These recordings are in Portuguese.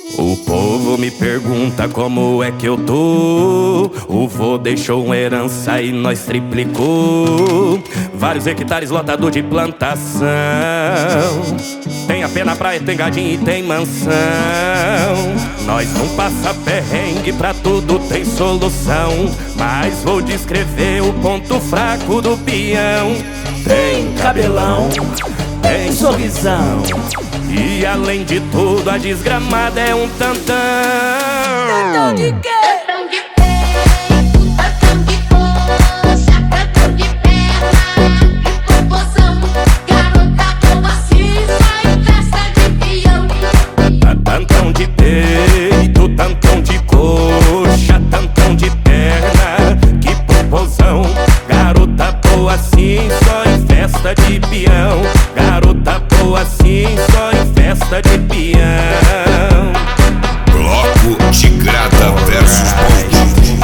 O povo me pergunta como é que eu tô. O vô deixou uma herança e nós triplicou. Vários hectares lotado de plantação. Tem a pé na praia, tem gadinho e tem mansão. Nós não passa perrengue, pra tudo tem solução. Mas vou descrever o ponto fraco do peão. Tem cabelão, tem sorrisão, e além de tudo a desgramada é um tantão. Tantão de quê? Tantão de peito, tantão de coxa, tantão de perna e popozão. Garota boa assim, só em festa de peão. Tantão de peito, tantão de coxa, tantão de perna, que popozão. Garota boa assim, só em festa de peão. Garota boa assim, só em festa de peão. Bloco Tigrada versus Bonde.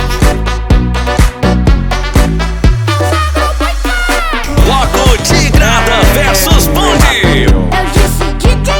Bloco Tigrada versus Bonde. Eu disse DJ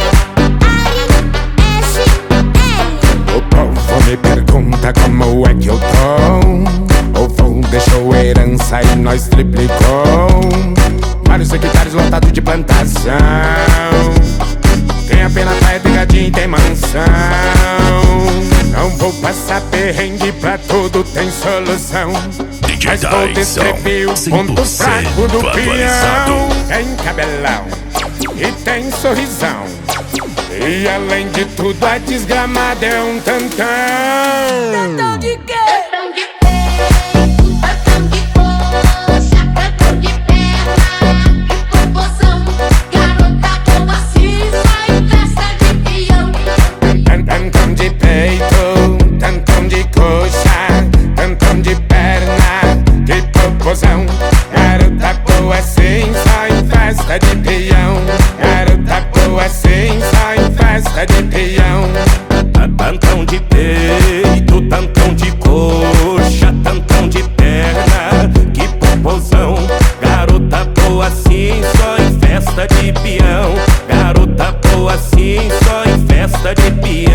ASL. O povo me pergunta como é que eu tô. O vô deixou herança e nós triplicou. Vários hectares lotados de plantação. Tem a pena praia, tem gadinho e tem mansão. Não vou passar perrengue, pra tudo tem solução. Mas vou descrever o ponto fraco do peão. Tem cabelão e tem sorrisão, e além de tudo a desgramada é um tantão. Tantão de quê? Tantão de peito, tantão de coxa, tantão de perna e popozão. Garota boa assim, só em festa de peão. Tantão de peito, tantão de coxa, tantão de perna, que popozão. Garota boa assim, só em festa de peão. Garota boa assim, só em festa de peão. Tantão de peito, tantão de coxa, tantão de perna, que popozão. Garota boa assim, só em festa de peão. Garota boa assim, só em festa de peão.